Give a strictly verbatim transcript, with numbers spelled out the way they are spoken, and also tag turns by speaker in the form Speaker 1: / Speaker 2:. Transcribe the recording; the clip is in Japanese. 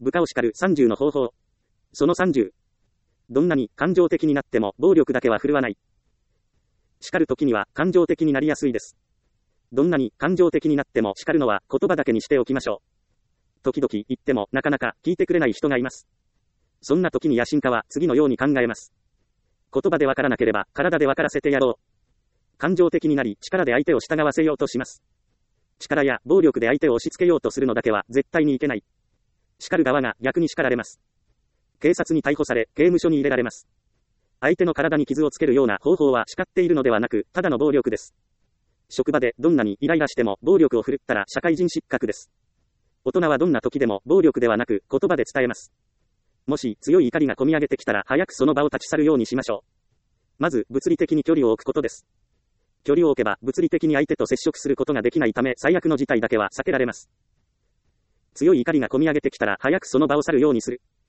Speaker 1: 部下を叱るさんじゅうの方法。そのさんじゅう。どんなに感情的になっても暴力だけは振るわない。叱るときには感情的になりやすいです。どんなに感情的になっても叱るのは言葉だけにしておきましょう。時々言ってもなかなか聞いてくれない人がいます。そんな時に野心家は次のように考えます。言葉でわからなければ体でわからせてやろう。感情的になり力で相手を従わせようとします。力や暴力で相手を押し付けようとするのだけは絶対にいけない。叱る側が逆に叱られます。警察に逮捕され刑務所に入れられます。相手の体に傷をつけるような方法は叱っているのではなく、ただの暴力です。職場でどんなにイライラしても暴力を振るったら社会人失格です。大人はどんな時でも暴力ではなく言葉で伝えます。もし強い怒りが込み上げてきたら早くその場を立ち去るようにしましょう。まず物理的に距離を置くことです。距離を置けば物理的に相手と接触することができないため最悪の事態だけは避けられます。強い怒りが込み上げてきたら早くその場を去るようにする。